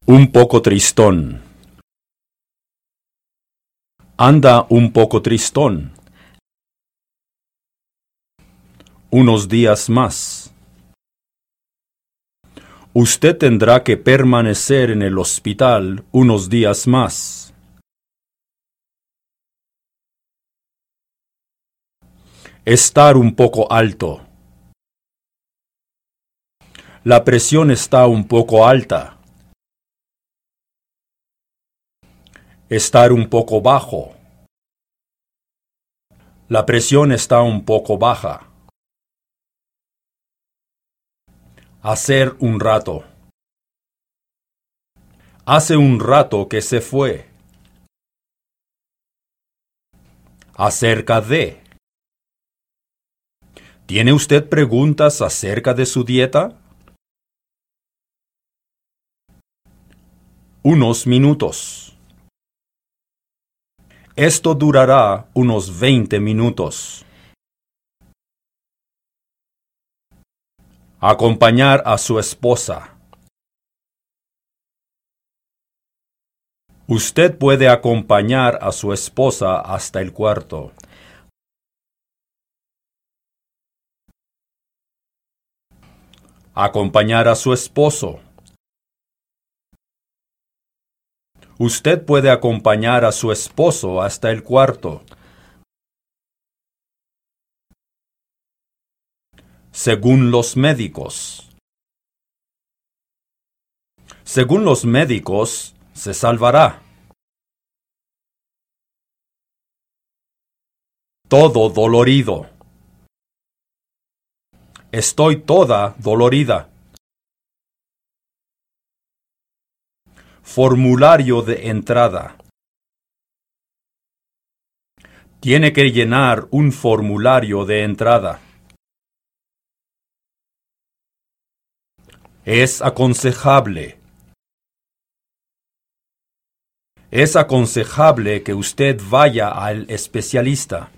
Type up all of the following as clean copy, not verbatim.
Un poco tristón. Anda un poco tristón. Unos días más. Usted tendrá que permanecer en el hospital unos días más. Estar un poco alto. La presión está un poco alta. Estar un poco bajo. La presión está un poco baja. Hacer un rato. Hace un rato que se fue. Acerca de. ¿Tiene usted preguntas acerca de su dieta? Unos minutos. Esto durará unos 20 minutos. Acompañar a su esposa. Usted puede acompañar a su esposa hasta el cuarto. Acompañar a su esposo. Usted puede acompañar a su esposo hasta el cuarto. Según los médicos. Según los médicos, se salvará. Todo dolorido. Estoy toda dolorida. Formulario de entrada. Tiene que llenar un formulario de entrada. Es aconsejable. Es aconsejable que usted vaya al especialista.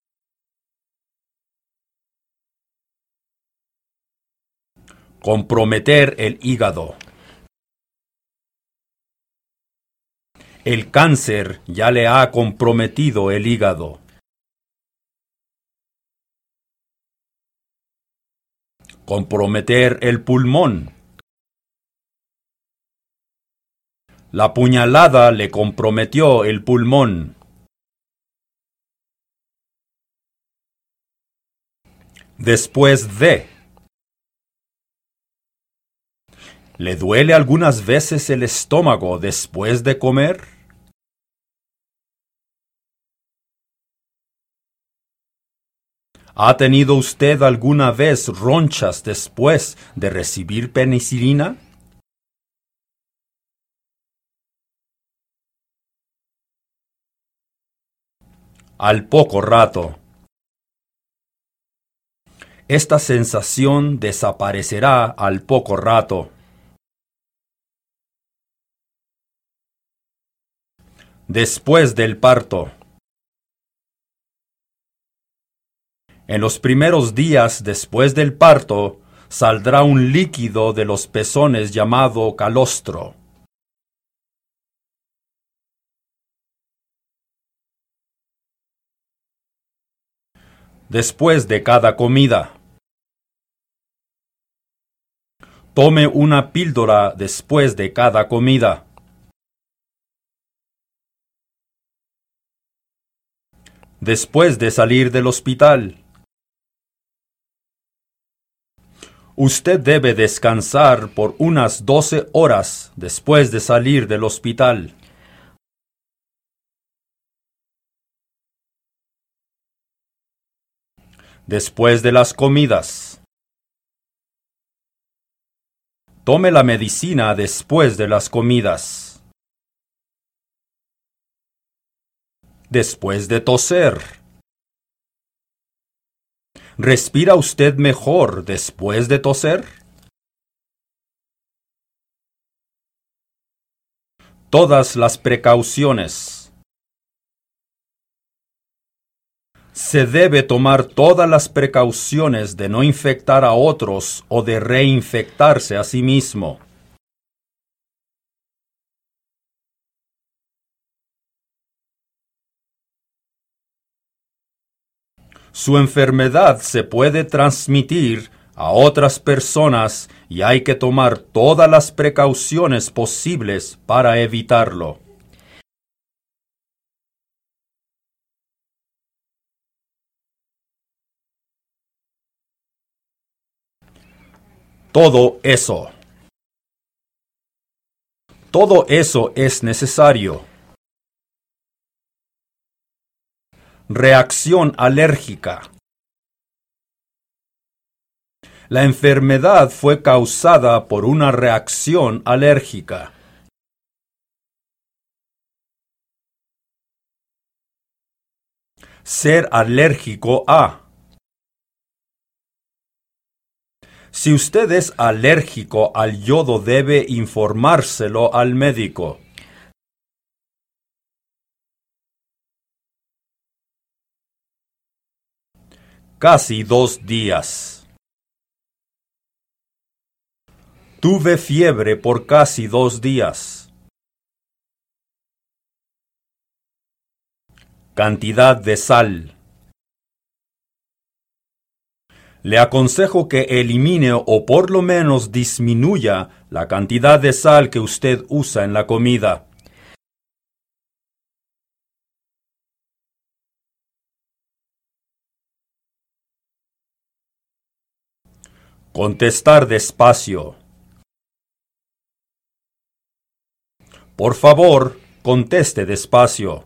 Comprometer el hígado. El cáncer ya le ha comprometido el hígado. Comprometer el pulmón. La puñalada le comprometió el pulmón. Después de. ¿Le duele algunas veces el estómago después de comer? ¿Ha tenido usted alguna vez ronchas después de recibir penicilina? Al poco rato. Esta sensación desaparecerá al poco rato. Después del parto. En los primeros días después del parto, saldrá un líquido de los pezones llamado calostro. Después de cada comida. Tome una píldora después de cada comida. Después de salir del hospital. Usted debe descansar por unas 12 horas después de salir del hospital. Después de las comidas. Tome la medicina después de las comidas. Después de toser. ¿Respira usted mejor después de toser? Todas las precauciones. Se debe tomar todas las precauciones de no infectar a otros o de reinfectarse a sí mismo. Su enfermedad se puede transmitir a otras personas y hay que tomar todas las precauciones posibles para evitarlo. Todo eso. Todo eso es necesario. Reacción alérgica. La enfermedad fue causada por una reacción alérgica. Ser alérgico a. Si usted es alérgico al yodo, debe informárselo al médico. Casi 2 días. Tuve fiebre por casi 2 días. Cantidad de sal. Le aconsejo que elimine o por lo menos disminuya la cantidad de sal que usted usa en la comida. Contestar despacio. Por favor, conteste despacio.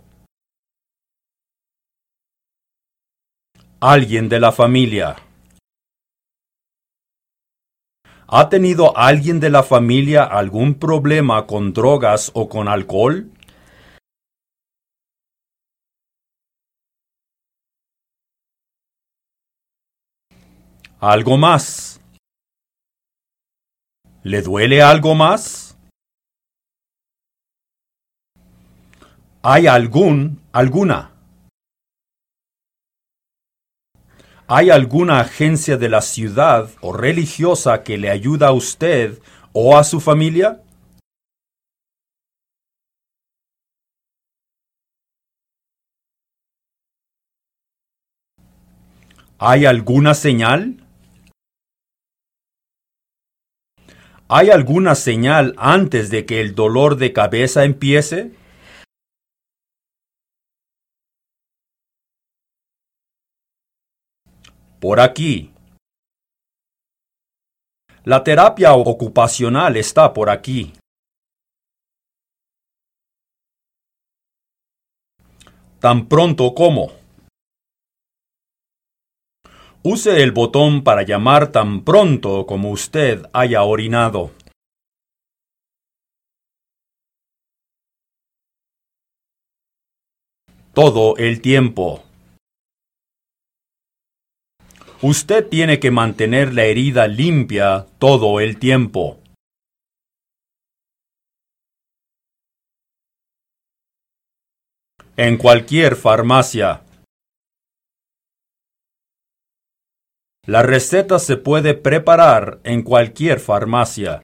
Alguien de la familia. ¿Ha tenido alguien de la familia algún problema con drogas o con alcohol? ¿Algo más? ¿Le duele algo más? ¿Hay alguna? ¿Hay alguna agencia de la ciudad o religiosa que le ayuda a usted o a su familia? ¿Hay alguna señal? ¿Hay alguna señal antes de que el dolor de cabeza empiece? Por aquí. La terapia ocupacional está por aquí. Tan pronto como. Use el botón para llamar tan pronto como usted haya orinado. Todo el tiempo. Usted tiene que mantener la herida limpia todo el tiempo. En cualquier farmacia. La receta se puede preparar en cualquier farmacia.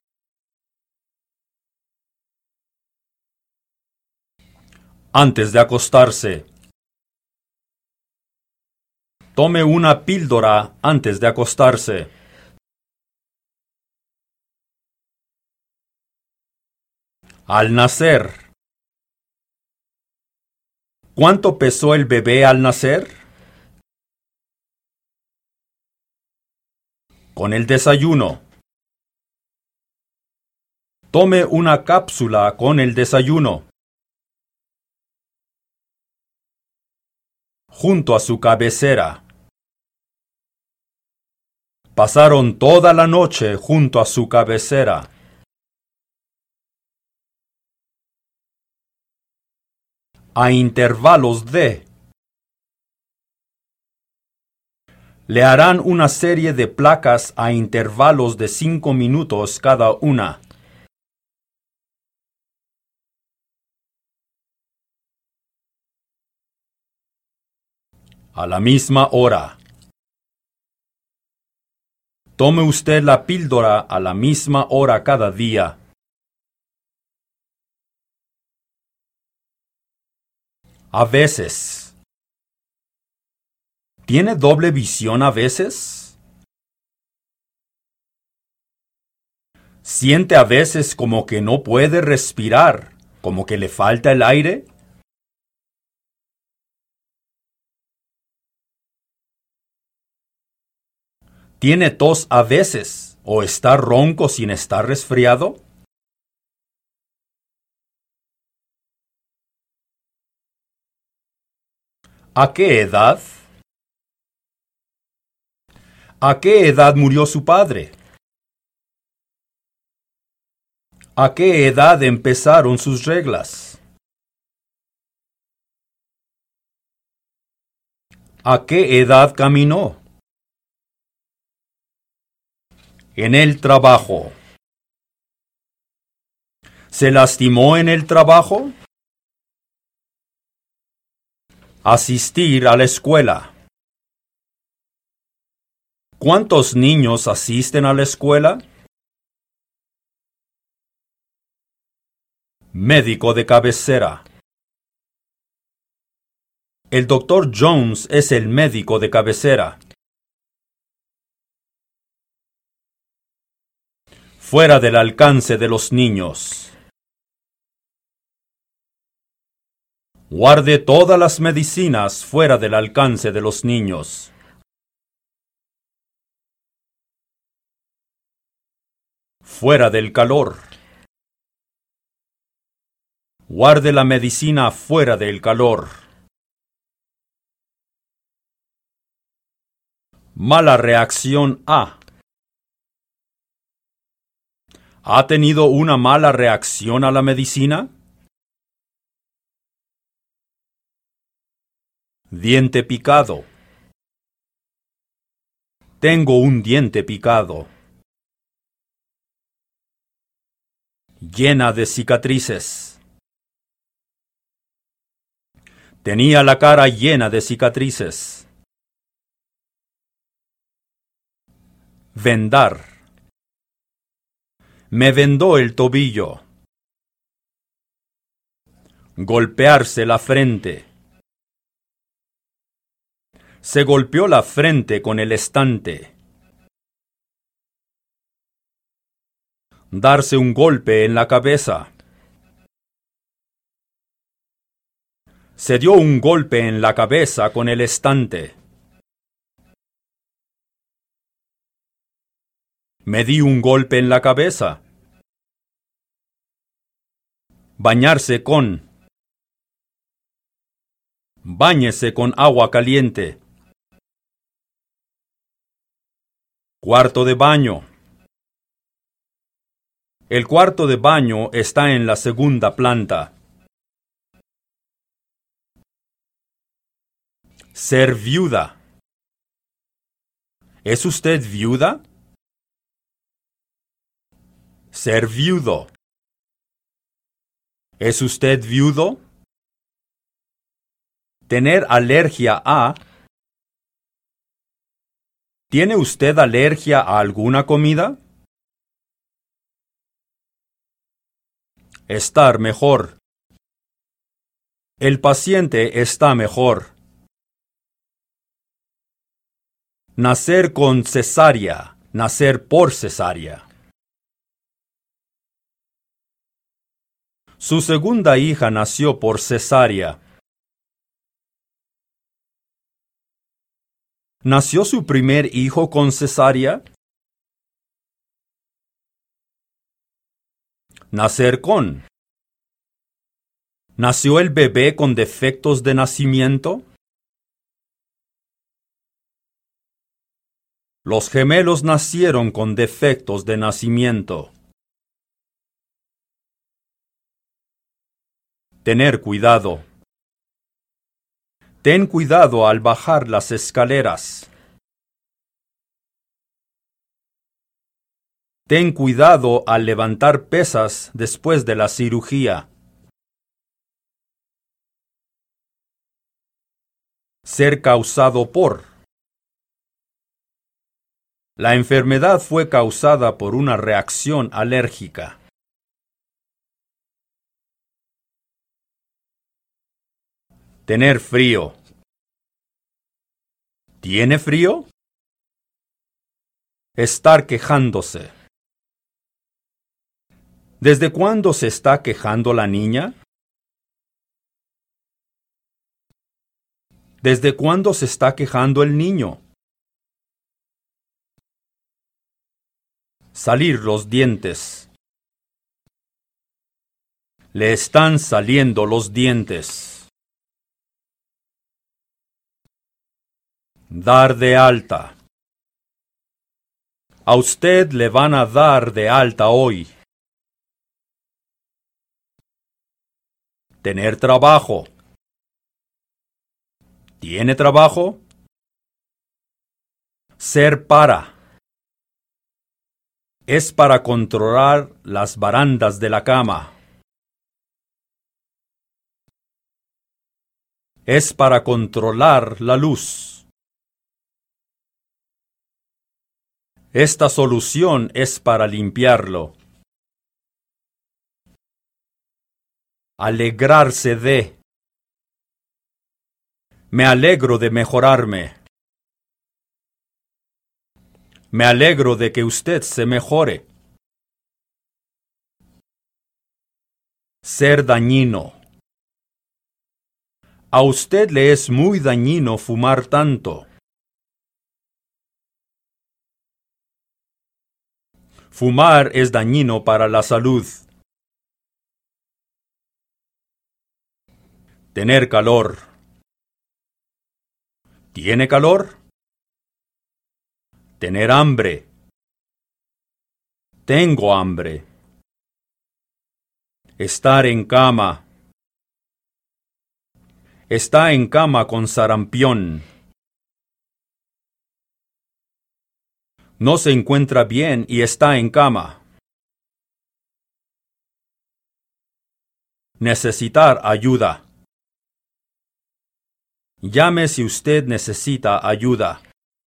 Antes de acostarse. Tome una píldora antes de acostarse. Al nacer. ¿Cuánto pesó el bebé al nacer? Con el desayuno. Tome una cápsula con el desayuno. Junto a su cabecera. Pasaron toda la noche junto a su cabecera. A intervalos de. Le harán una serie de placas a intervalos de 5 minutos cada una. A la misma hora. Tome usted la píldora a la misma hora cada día. A veces. ¿Tiene doble visión a veces? ¿Siente a veces como que no puede respirar, como que le falta el aire? ¿Tiene tos a veces o está ronco sin estar resfriado? ¿A qué edad? ¿A qué edad murió su padre? ¿A qué edad empezaron sus reglas? ¿A qué edad caminó? En el trabajo. ¿Se lastimó en el trabajo? Asistir a la escuela. ¿Cuántos niños asisten a la escuela? Médico de cabecera. El doctor Jones es el médico de cabecera. Fuera del alcance de los niños. Guarde todas las medicinas fuera del alcance de los niños. Fuera del calor. Guarde la medicina fuera del calor. Mala reacción A. ¿Ha tenido una mala reacción a la medicina? Diente picado. Tengo un diente picado. Llena de cicatrices. Tenía la cara llena de cicatrices. Vendar. Me vendó el tobillo. Golpearse la frente. Se golpeó la frente con el estante. Darse un golpe en la cabeza. Se dio un golpe en la cabeza con el estante. Me di un golpe en la cabeza. Bañarse con. Báñese con agua caliente. Cuarto de baño. El cuarto de baño está en la segunda planta. Ser viuda. ¿Es usted viuda? Ser viudo. ¿Es usted viudo? Tener alergia a. ¿Tiene usted alergia a alguna comida? Estar mejor. El paciente está mejor. Nacer con cesárea. Nacer por cesárea. Su segunda hija nació por cesárea. ¿Nació su primer hijo con cesárea? Nacer con. ¿Nació el bebé con defectos de nacimiento? Los gemelos nacieron con defectos de nacimiento. Tener cuidado. Ten cuidado al bajar las escaleras. Ten cuidado al levantar pesas después de la cirugía. Ser causado por. La enfermedad fue causada por una reacción alérgica. Tener frío. ¿Tiene frío? Estar quejándose. ¿Desde cuándo se está quejando la niña? ¿Desde cuándo se está quejando el niño? Salir los dientes. Le están saliendo los dientes. Dar de alta. A usted le van a dar de alta hoy. Tener trabajo. ¿Tiene trabajo? Ser para. Es para controlar las barandas de la cama. Es para controlar la luz. Esta solución es para limpiarlo. Alegrarse de. Me alegro de mejorarme. Me alegro de que usted se mejore. Ser dañino. A usted le es muy dañino fumar tanto. Fumar es dañino para la salud. Tener calor. ¿Tiene calor? Tener hambre. Tengo hambre. Estar en cama. Está en cama con sarampión. No se encuentra bien y está en cama. Necesitar ayuda. Llame si usted necesita ayuda.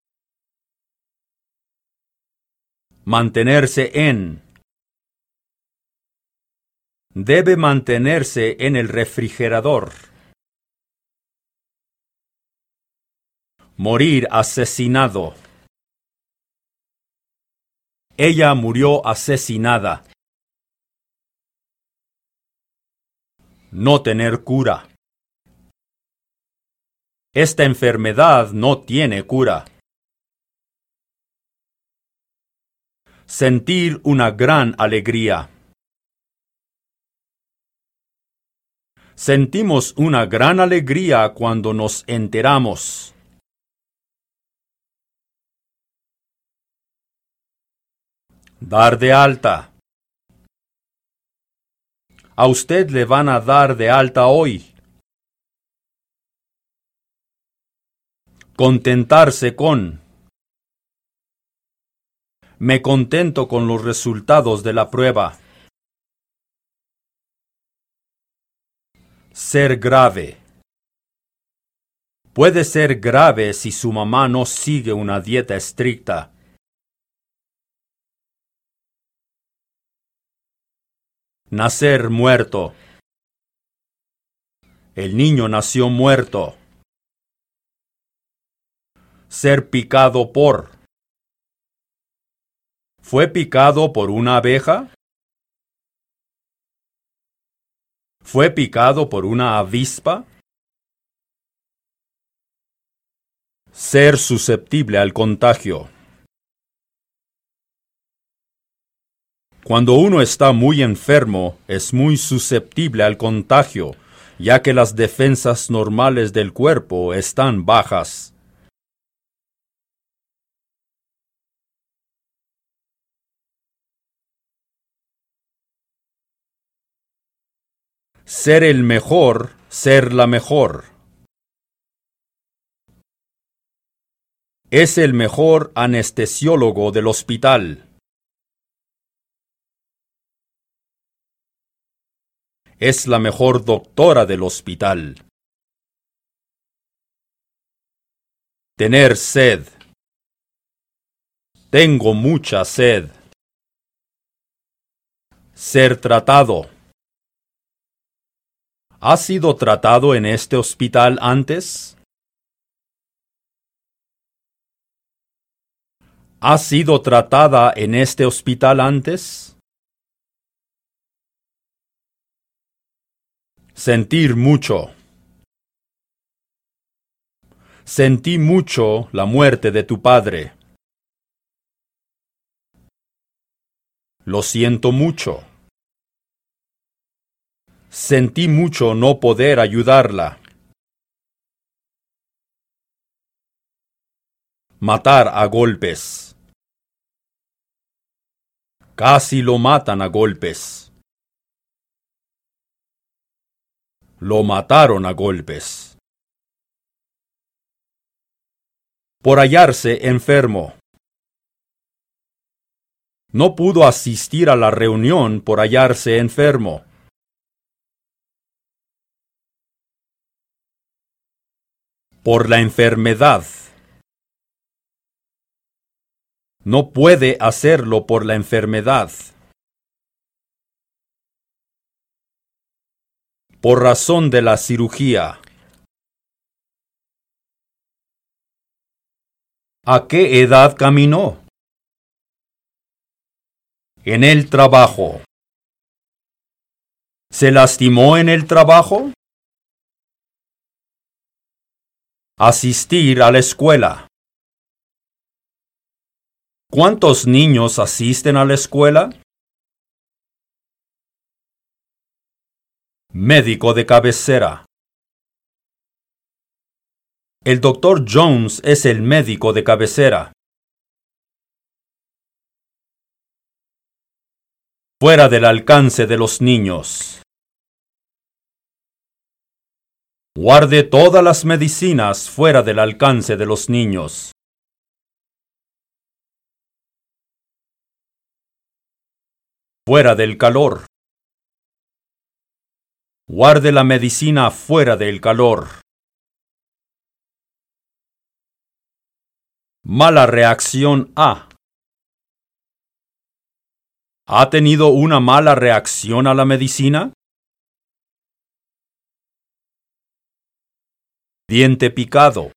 Mantenerse en. Debe mantenerse en el refrigerador. Morir asesinado. Ella murió asesinada. No tener cura. Esta enfermedad no tiene cura. Sentir una gran alegría. Sentimos una gran alegría cuando nos enteramos. Dar de alta. A usted le van a dar de alta hoy. Contentarse con. Me contento con los resultados de la prueba. Ser grave. Puede ser grave si su mamá no sigue una dieta estricta. Nacer muerto. El niño nació muerto. Ser picado por. ¿Fue picado por una abeja? ¿Fue picado por una avispa? Ser susceptible al contagio. Cuando uno está muy enfermo, es muy susceptible al contagio, ya que las defensas normales del cuerpo están bajas. Ser el mejor, ser la mejor. Es el mejor anestesiólogo del hospital. Es la mejor doctora del hospital. Tener sed. Tengo mucha sed. Ser tratado. ¿Ha sido tratado en este hospital antes? ¿Ha sido tratada en este hospital antes? Sentir mucho. Sentí mucho la muerte de tu padre. Lo siento mucho. Sentí mucho no poder ayudarla. Matar a golpes. Casi lo matan a golpes. Lo mataron a golpes. Por hallarse enfermo. No pudo asistir a la reunión por hallarse enfermo. Por la enfermedad. No puede hacerlo por la enfermedad. Por razón de la cirugía. ¿A qué edad caminó? En el trabajo. ¿Se lastimó en el trabajo? Asistir a la escuela. ¿Cuántos niños asisten a la escuela? Médico de cabecera. El Dr. Jones es el médico de cabecera. Fuera del alcance de los niños. Guarde todas las medicinas fuera del alcance de los niños. Fuera del calor. Guarde la medicina fuera del calor. Mala reacción a. ¿Ha tenido una mala reacción a la medicina? Diente picado.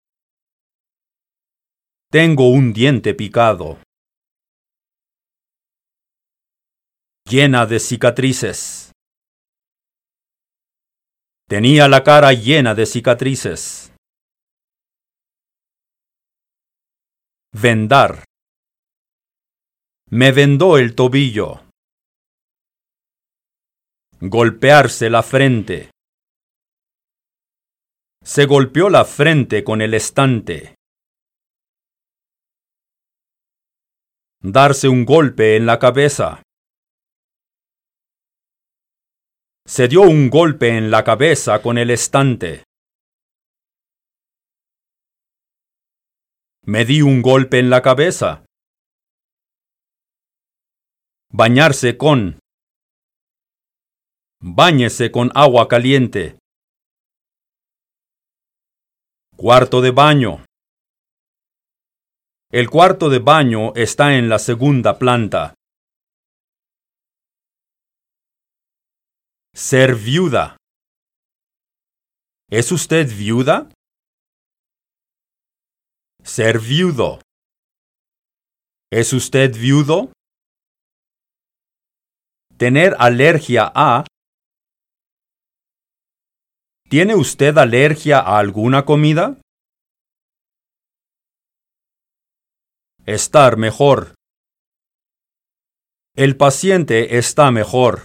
Tengo un diente picado. Llena de cicatrices. Tenía la cara llena de cicatrices. Vendar. Me vendó el tobillo. Golpearse la frente. Se golpeó la frente con el estante. Darse un golpe en la cabeza. Se dio un golpe en la cabeza con el estante. Me di un golpe en la cabeza. Bañarse con. Báñese con agua caliente. Cuarto de baño. El cuarto de baño está en la segunda planta. Ser viuda. ¿Es usted viuda? Ser viudo. ¿Es usted viudo? Tener alergia a. ¿Tiene usted alergia a alguna comida? Estar mejor. El paciente está mejor.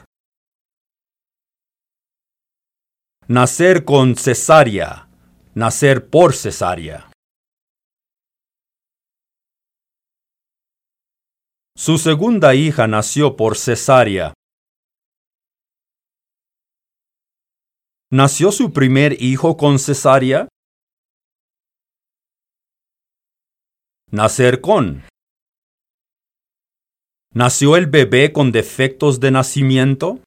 Nacer con cesárea. Nacer por cesárea. Su segunda hija nació por cesárea. ¿Nació su primer hijo con cesárea? Nacer con. ¿Nació el bebé con defectos de nacimiento?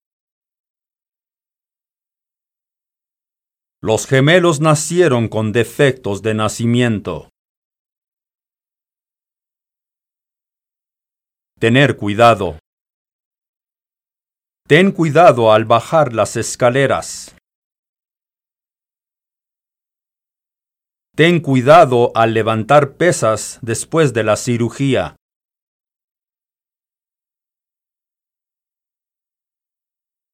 Los gemelos nacieron con defectos de nacimiento. Tener cuidado. Ten cuidado al bajar las escaleras. Ten cuidado al levantar pesas después de la cirugía.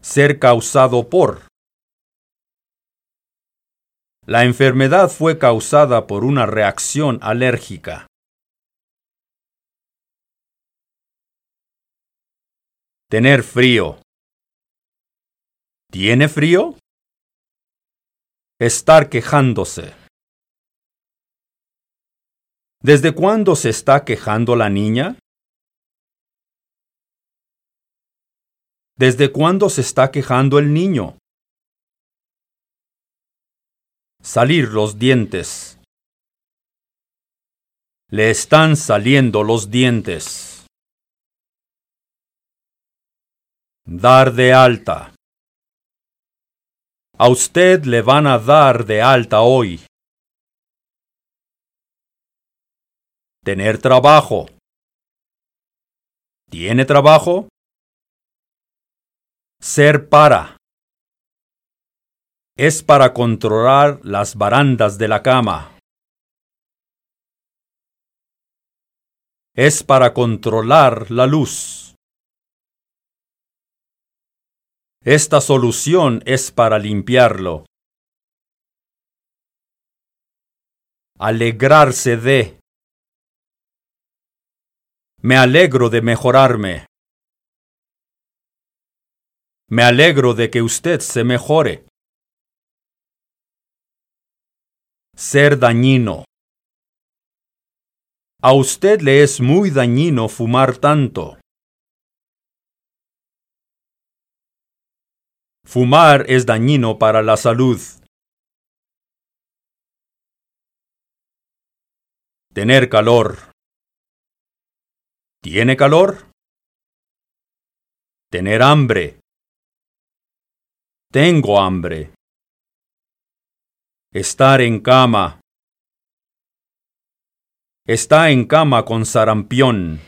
Ser causado por. La enfermedad fue causada por una reacción alérgica. Tener frío. ¿Tiene frío? Estar quejándose. ¿Desde cuándo se está quejando la niña? ¿Desde cuándo se está quejando el niño? Salir los dientes. Le están saliendo los dientes. Dar de alta. A usted le van a dar de alta hoy. Tener trabajo. ¿Tiene trabajo? Ser para. Es para controlar las barandas de la cama. Es para controlar la luz. Esta solución es para limpiarlo. Alegrarse de. Me alegro de mejorarme. Me alegro de que usted se mejore. Ser dañino. A usted le es muy dañino fumar tanto. Fumar es dañino para la salud. Tener calor. ¿Tiene calor? Tener hambre. Tengo hambre. Estar en cama. Está en cama con sarampión.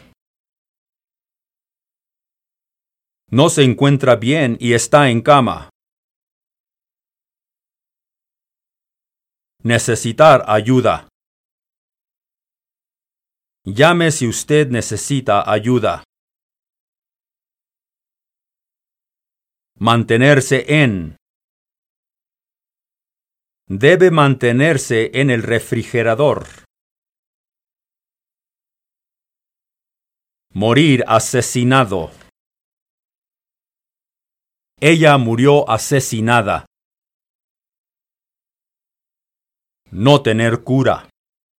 No se encuentra bien y está en cama. Necesitar ayuda. Llame si usted necesita ayuda. Mantenerse en. Debe mantenerse en el refrigerador. Morir asesinado. Ella murió asesinada. No tener cura.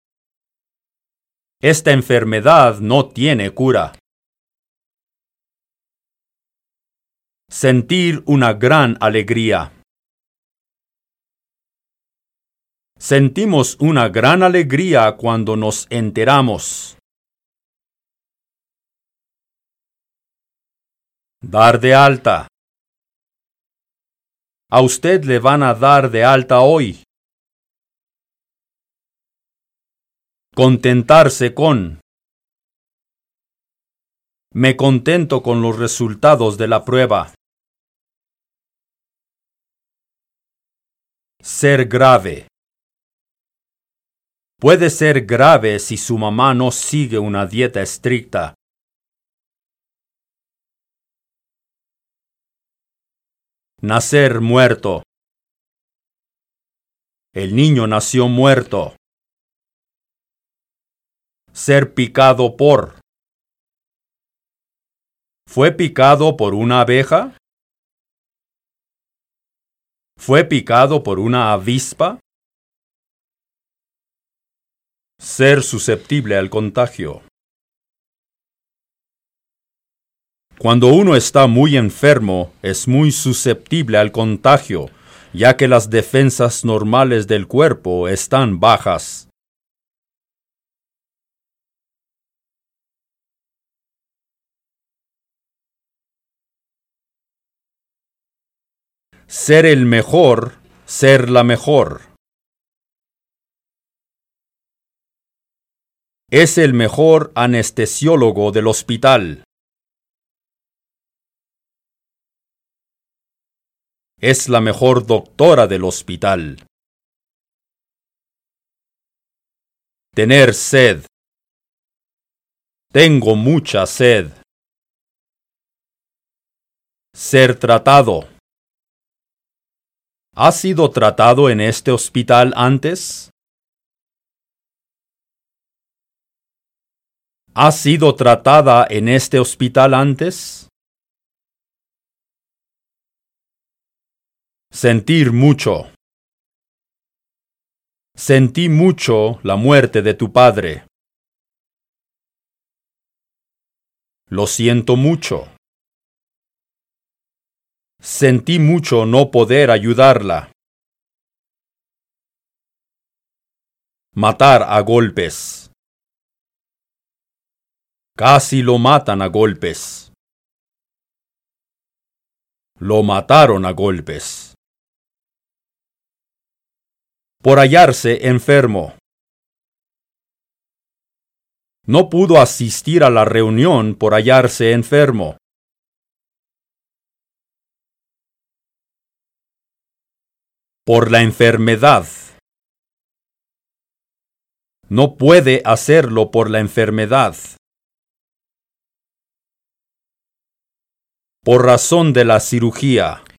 Esta enfermedad no tiene cura. Sentir una gran alegría. Sentimos una gran alegría cuando nos enteramos. Dar de alta. A usted le van a dar de alta hoy. Contentarse con. Me contento con los resultados de la prueba. Ser grave. Puede ser grave si su mamá no sigue una dieta estricta. Nacer muerto. El niño nació muerto. Ser picado por. ¿Fue picado por una abeja? ¿Fue picado por una avispa? Ser susceptible al contagio. Cuando uno está muy enfermo, es muy susceptible al contagio, ya que las defensas normales del cuerpo están bajas. Ser el mejor, ser la mejor. Es el mejor anestesiólogo del hospital. Es la mejor doctora del hospital. Tener sed. Tengo mucha sed. Ser tratado. ¿Has sido tratado en este hospital antes? ¿Has sido tratada en este hospital antes? Sentir mucho. Sentí mucho la muerte de tu padre. Lo siento mucho. Sentí mucho no poder ayudarla. Matar a golpes. Casi lo matan a golpes. Lo mataron a golpes. Por hallarse enfermo. No pudo asistir a la reunión por hallarse enfermo. Por la enfermedad. No puede hacerlo por la enfermedad. Por razón de la cirugía.